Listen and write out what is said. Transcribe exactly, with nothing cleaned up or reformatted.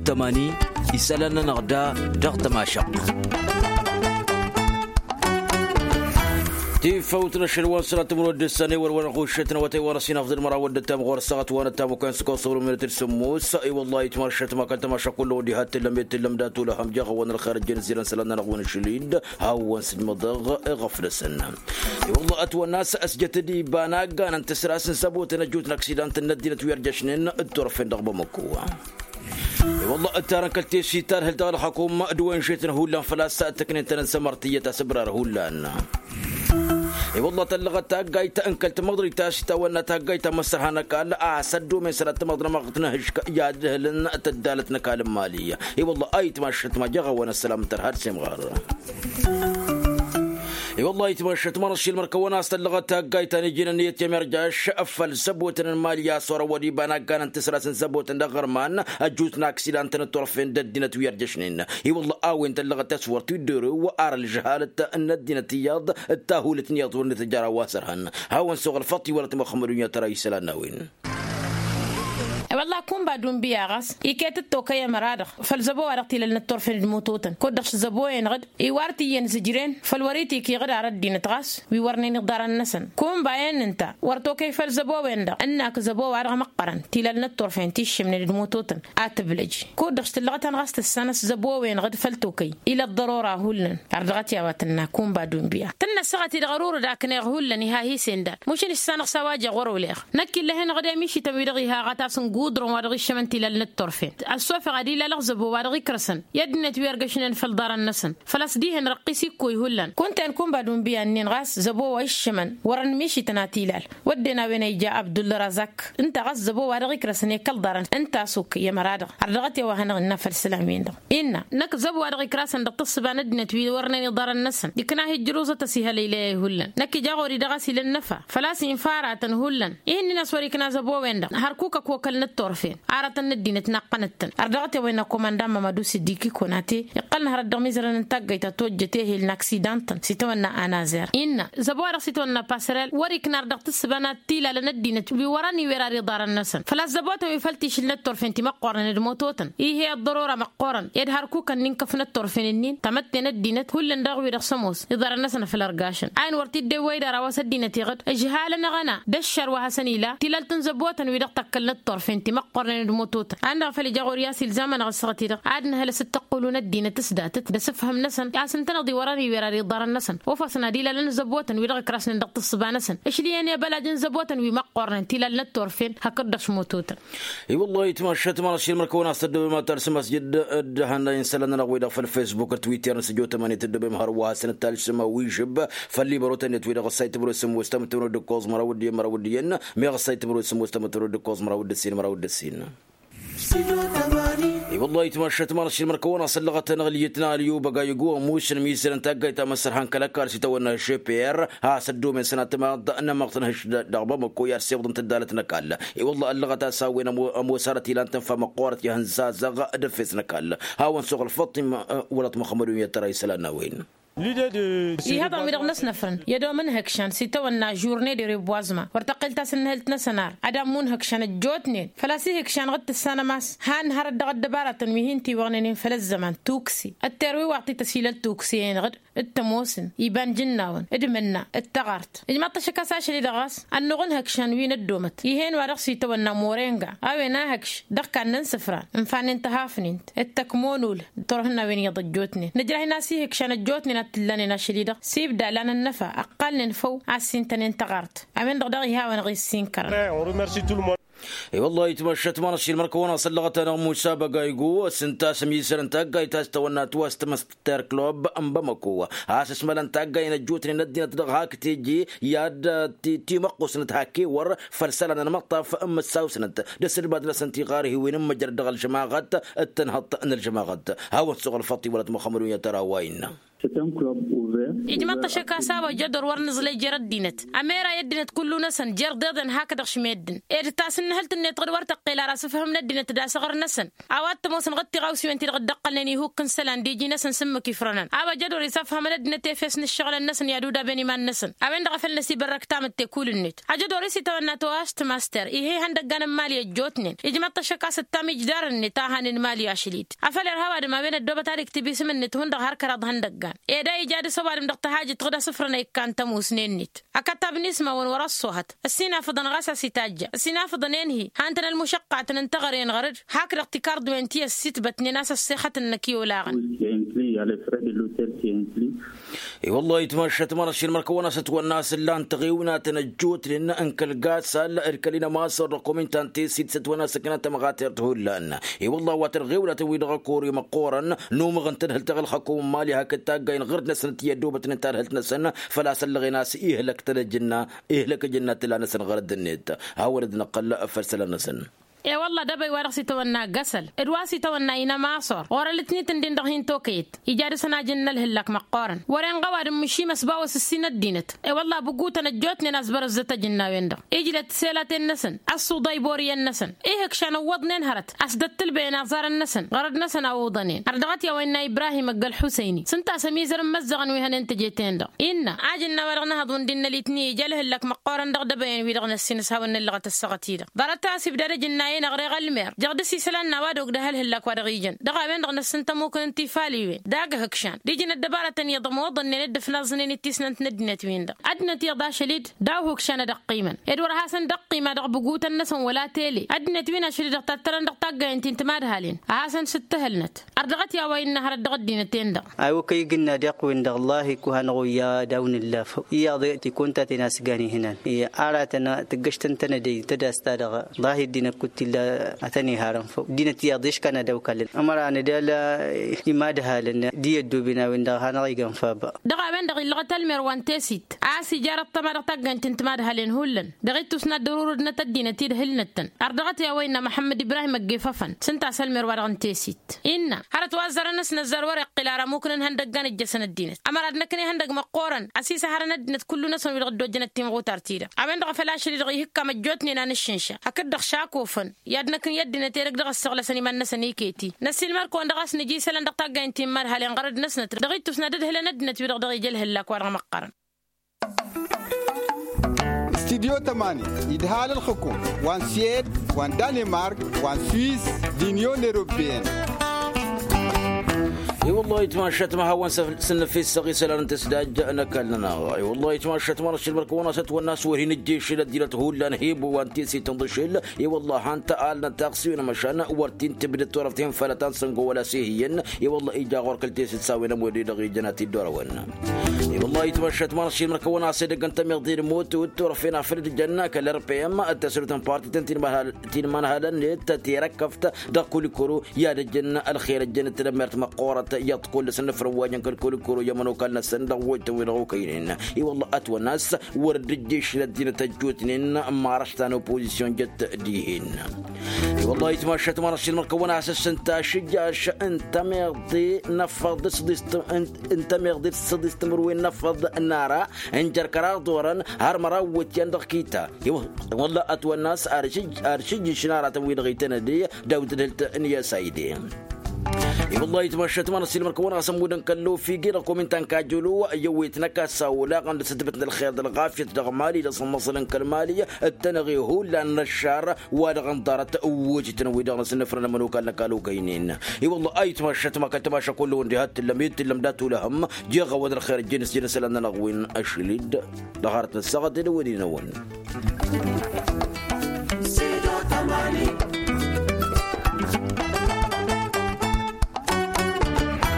التماني يسألنا نغدا ضغط ما شق تفوت الشروان سنة مرود السنة والورقوشتنا وتورسين أفضل مرود التام غور الساعة وانا التام وكان سكوصور من السموس أي والله يتمرشت ما كنت ما شكل ودي هات لم يتلم داتو لهم جاغ وانا الخارج جنزيلا سلنا نغون الشليد هاو سن مضغ غفل السنة أي والله أتوى الناس أسجت دي باناقا أنت سراس سبوت نجوت نكسيدان تندينة ويرجشنين الدرفين دغبا مكوة والله التارن كلتي شيتان هل دار الحكومة دوين شيتن هولا فلا سأتكن انت نسمرتية تسبرار هولا اي والله تلغت تاقايت انكلت مغدري تاشتا وانا تاقايت مسرحانا قال اعسدو من سنة مغدر مغتنا هشك يا جهلنا تدالتنا كالم مالية اي والله ايت ماشت ما جغا وانا السلام ترهار سيمغار اي والله يتمشت مرشي المركونا استلغت تاقايتاني جينا نيت يمرجاش افل سبوتن المالية صورة ودي بانا كان تسراسن سبوتن دغرمان اجوت ناكسيلان تنطرفين ددينة ويرجشنين اي والله اوين تلغت تسور تدرو وار الجهالة ان الدينة تياض التاهولة نياض ونتجارة واسرهن هاون سوغ الفطي ولا تمخمرون ترى يسلان وين والله كون بعدون بياغس يكيت التوكية مرادخ فالزبو ورقتي للنطور في الموتوتن كودخش زبو ينغد يوارتي ينزجرين فالوريتي كي غد عرد دين تغاس ويورني نقدار النسن كون باين انت ورتوكي فالزبو ويندا انك زبو ورغ مقرن تي للنطور في انتيش من الموتوتن اتبلج كودخش تلغتن غاست السنس زبو وينغد فالتوكي الى الضرورة هولن عرضغتي واتنا كون بعدون بيا تنا سغتي الغرور داكني هولن هي سندا مشين السنق سواجه غروليخ نكي لهن غدا ميشي تبيدغيها غتاسن قودرون وارغي شمنتي للنطرفين الصوف غادي لا لغزب وارغي كرسن يدنا تويرغشنن في الدار النسن فلاس ديهن رقيسي كوي هولن كنت نكون بعدون بيان نغاس زبو ويشمن ورن ميشي تناتيلال ودنا وين يجا عبد الله رزاق انت غاس زبو وارغي كرسن يكل دارن انت سوك يا مراد عرغتي وهنا النفر السلامين ان نك زبو وارغي كرسن دقص باندنا توي ورن دار النسن ديكنا هي جروزه تسيها ليله هولن نك جاغوري دغاسي للنفا فلاس ينفاراتن هولن ان ناس وريكنا زبو وين هركوكا كوكل الطرفين عارتن الدين تنقنتن اردغتي وين كوماندان مامادو سديكي كوناتي يقلنا هرد ميزرن تاغيتا توجته الاكسيدانت سيتونا انازير ان زبوار سيتونا باسرال وريك نردغت السبانات تيلا لندين بي وراني وراري دار النسن فلا زبوت يفلتش الطرفين تي مقورن الموتوتن اي هي الضروره مقورن يدهر كوكا نينكفن الطرفين النين تمتن الدين كل ندغوي رسموس يدار النسن في الارغاشن عين ورتي دوي دار واس الدين تيغد اجهال نغنا دشر وحسنيلا تيلالتن زبوتن ويدق الطرفين تي مقورن الموتوت عندنا في الجغوريا سلزاما غسرتي عادنا هل ستقولون الدين تسداتت دسفهم نسن يا سنتنضي وراني وراري دار النسن وفصنا ديلا لن زبوتن ويدغ كراسن ندق الصبا نسن ايش لي انا بلد زبوتن ومقورن تيلا للطرفين هكدش موتوت اي والله يتمشت مارشي المركونه استد ما ترسم مسجد دهنا ينسلنا نغويدا في الفيسبوك تويتر سجو ثمانية تدب مهروا سنه الثالث سما ويجب فاللي بروتن تويدا غسايت برو سم واستمتروا دكوز مراودي مراودينا مي غسايت برو سم واستمتروا دكوز مراود السين مراود السين اي والله يتمشت مارشي المركونه صلغت نغليتنا اليوم بقى يقوى موسن ميسن تاقيتا مسرحان كلاكار سيتونا شيبير ها سدو من سنه ما ضنا مقتنهش دغبا مكو يا سيبضن تدالتنا كالا اي والله اللغه ساوينا مو سارتي لان تنفى مقورت يهنزا زغ دفسنا كالا ها ونسوق الفطم ولات مخمرون يترى يسلانا وين هذا ميدغ ناس نفرن يدو من هكشان سيتونا جورني دي ريبوازما ورتقلتا سنهلتنا سنار ادم مون هكشان الجوتنين فلاسي هكشان غد السنه ماس هان هرد غد دباره تنويهين تي وغنين فل الزمان توكسي التروي وقت تسهيل التوكسيين غد التموسن يبان جناون ادمنا التغارت اجما تشكاساش لي دغاس النغن هكشان وين الدومت يهين ورق سيتونا مورينغا اوينا هكش دق كان سفران انفان انتهافنين التكمونول ترهنا وين يضجوتني نجري ناسي هكشان الجوتنين تلاني ناشليدا سيب دا لنا النفا اقل نفو عسين تنين تغارت امين دغدغي ها ونغي السينكر اي والله يتمشت مارشي المركونه صلغت انا مسابقه يقو سنتا سميسر تاقاي تاستونا توست مستر كلوب ام بمكو اساس ملان تاقاي نجوتني ندينا دغهاك تيجي ياد تي مقوس نتهاكي ور فرسلنا نمطف ام الساوسنت دسر بدل سنتي غاري وين مجر دغ الجماعات التنهط ان الجماعات هاو الصغر الفطي ولا مخمرون يترى وين إجماع تشكا سوا جدر ورنز لي جرد دينت أميرا يدنت كل نسن جرد دن هكذا شميدن إيه تاسن هل تنت غد ورتق إلى راس فهم ندنت دا صغر نسن أوات موسن غتي غوسي وانتي غد دقلني هو كنسلان دي جي نسن سم كيفرنان أوا جدر يسفهم ندنت فيسن الشغل النسن يا دودا بني ما النسن أبين دغفل نسي برك تامت تكول النت أجدر يسي تونا تواشت ماستر إيه هندق جان مالي جوتنين إجماع تشكا ستامي جدار النت هان المالي أشليت أفل الهوا ما بين الدوبة تاريخ تبي سمن النت هندق هركرض هندق جان إيه دا يجاد سوار مدقت حاجة تغدا صفرنا كان تموس نينت أكتب نسمة ونورصوهت السنة فضن غسا ستاجة السنة فضن ينهي هانتنا المشقة تنتغر ينغرر هاكر اقتكار دوينتيا الست بتني ناس السيخة النكي ولاغن اي والله يتمشى تمرش المركونه ستوى الناس اللي انتغيونا تنجوت لان انكل قاد سال اركلنا ما صار رقمين تانتي سيت ستوى ناس كانت مغاتر تهول لنا اي والله وترغيونا توي دغكوري مقورا نوم غنتن هل تغل حكوم مالي هكتا جاين غير نسنت يدوبه نتار هل نسن فلا سلغي ناس ايه لك تلجنا ايه لك جنات لا نسن غرد النت هاورد نقل فرسل نسن يا والله دبي ورقسي تونا قسل الواسي تونا ينا ماصر ورا الاثنين تندين دغين توكيت يجارسنا جنة الهلك مقارن ورين غوار مشي مسباوس السنة دينت اي والله بقوت نجوتني ناس برزت جنة ويندا اجلت سيلات النسن الصو ضيبوري النسن ايه هكشان وضن انهرت اسدت البين ازار النسن غرد نسن اوضنين اردغت يا وين ابراهيم قال حسيني سنتا سميزر مزغن وهن انت جيتين دا ان اجلنا ورغنا هضون دين الاثنين جاله الهلك مقارن دغ دبين ويدغنا السنس هاون اللغه السغتيده ضرتها سيب درجه نغري غلمير جغد سيسلان نوادوك دهل هلاك وادغيجن دغا بين دغنا سنتا ممكن انتي فالي داغ هكشان ديجن الدبارة يضم وضن ند في نظن نتيسن ندنت وين دا ادنت يضا شليد داو هكشان دق قيمن ادور حسن دق قيمه دغ بقوت النسن ولا تيلي ادنت وين شليد دق تترن دق طاقه انت انت ما دهالين حسن ستهلنت ارضغت يا وين نهر دغ دينتين دا ايو كي قلنا دق وين دغ الله كهن غيا داون الله يا ضيتي كنت تناسقاني هنا هي اراتنا تقشتن تندي تداستا دغ الله دينك كنت أتني هارم فوق دينتي أضيش كان دوكالن أمر أنا دالا يمادها لنا دي الدوبنا ويندا هنا يجون فابا دغا بين دغ اللغة المروان تسيت عاسي جارت تمر تجن تنتمادها لين هولن دغيت تسنا ضرورة نتدينا تير هلنتن أرضغت يا وين محمد إبراهيم الجفافن سنتا سلمر ورغن تسيت إن هرت وزر الناس نزر ورق قلارا ممكن هندقان الجسن الدين أمر أدنكني هندق مقورن أسيس هرنا دنت كل ناس ويرغدو جنة تيمغو ترتيرا أبين دغ فلاش اللي دغ هكا مجوتني نانشنشا هكذا دغ شاكوفن يدنكن يدنا تيرك دغ السغله سني من نسني كيتي نسيل ماركو دغس نجي سلان دغ طاقه انت مال هالين غرد نسنت دغيت تسندد هلا ندنت دغ دغ يجل هلاك ورا مقرن استديو تماني يدهال الحكومة وان سيد وان دنمارك وان سويس دينيون اوروبيين اي والله يتماشت ما هو سن في الصغي سلان تسداج انا كلنا اي والله يتماشت مرش المركونه ست والناس وهين الجيش الذي هو لا نهيب وانتي سي تنضشل اي والله انت قالنا تقسينا مشان ورتين تبد طرفتين فلتان سنغو ولا سيهين اي والله ايجا غوركلتي تساوي نمودي دغي جنات الدور ونا اي والله يتماشت مرش المركونه صدق انت مقدير موت وترفينا في الجنه كلر بي ام التسرتن بارتي تنتين ما تين ما هذا نت تيركفت دقول كرو يا الجنه الخير الجنه تدمرت مقوره يطقل سنفر واجن كل كرو يمنو كان سند وتويرو كاينين اي والله اتوا الناس ورد الجيش الذين تجوتنين ما رشتان اوبوزيسيون جت ديهن اي والله يتمشت مرش المركونه اساس انت شجاش انت مغدي نفض صدست انت مغدي صدست مروين نفض النار انجر قرار دورن هر مراوت يندق كيتا والله اتوا الناس ارشج ارشج شناره تويد غيتنا دي داود دلت يا سيدي والله يتمشت من السلم الكون سمودن كلو في غير كومنتان كاجلو يويتنا كساولا قند ستبتنا الخير الغافيه دغمالي لصمصلن كالماليه التنغي هو لان الشار ودغندرت وجتنا ويدغنا سنفرنا منو كان قالوا كاينين اي والله اي تمشت ما كنت ماشا كله وندهت لميت لمداتو لهم جيغ ود الخير جنس جنس لنا نغوين اشليد ظهرت السغد ودينون